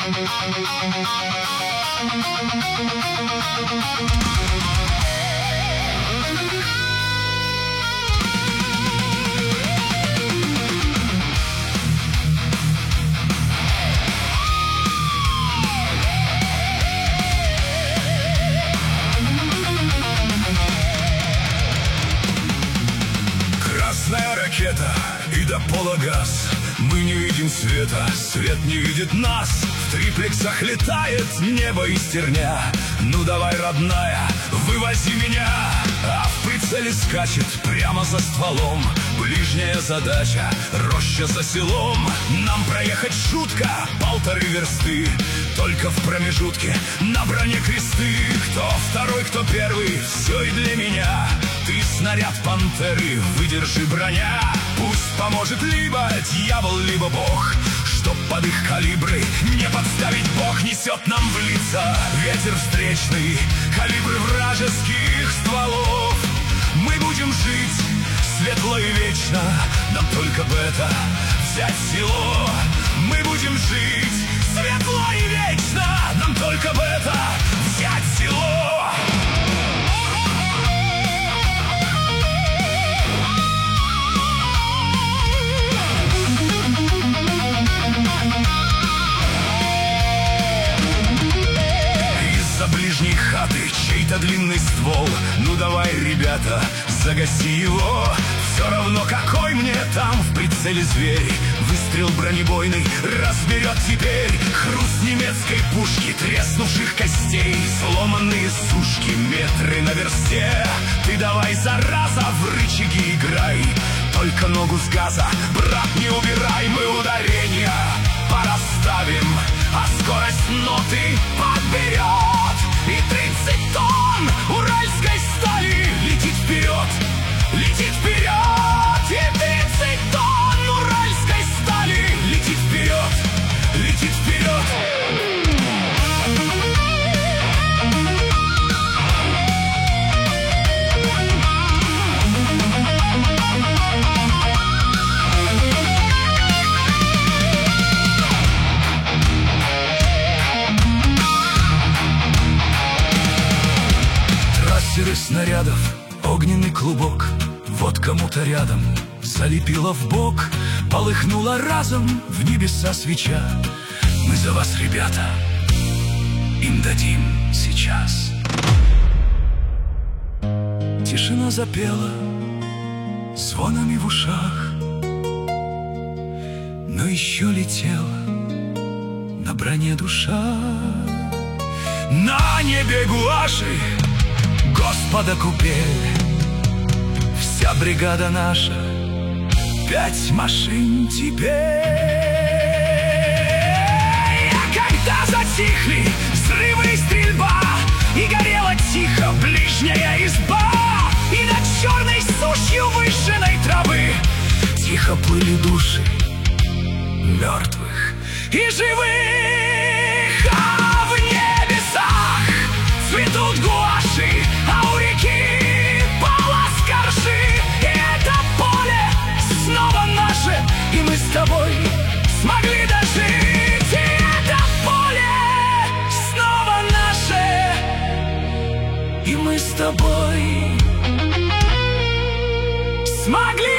Красная ракета и до пола газ. Мы не видим света, свет не видит нас. В триплексах летает небо из терня. Ну давай, родная, вывози меня. А в прицеле скачет прямо за стволом. Ближняя задача — роща за селом. Нам проехать шутка 1,5 версты. Только в промежутке на броне кресты. Кто второй, кто первый, все и для меня. Ты снаряд пантеры, выдержи, броня. Пусть поможет либо дьявол, либо бог, чтоб под их калибры не подставить. Бог несет нам в лица ветер встречный, калибры вражеских стволов. Мы будем жить светло и вечно, нам только бы это взять село. Мы будем жить светло и вечно, нам только бы это взять село. Ближней хаты чей-то длинный ствол. Ну давай, ребята, загаси его. Все равно какой мне там в прицеле зверь. Выстрел бронебойный разберет теперь. Хруст немецкой пушки, треснувших костей, сломанные сушки, метры на версте. Ты давай, зараза, в рычаги играй. Только ногу с газа, брат, не убирай. Мы ударения порасставим, а скорость ноты подберет. И 30 тонн уральской стали летит вперед, летит вперед. И 30 тонн уральской стали летит вперед, летит вперед. Снарядов, огненный клубок. Вот кому-то рядом залепило в бок. Полыхнула разом в небеса свеча. Мы за вас, ребята, им дадим сейчас. Тишина запела звонами в ушах, но еще летела на броне душа. На небе гуаши Господа купель, вся бригада наша, 5 машин теперь. А когда затихли взрывы и стрельба, и горела тихо ближняя изба, и над черной сушью выжженной травы тихо плыли души мертвых и живых. А в небесах цветут гуаши, а у реки полоска ржи. И это поле снова наше, и мы с тобой смогли дожить. И это поле снова наше, и мы с тобой смогли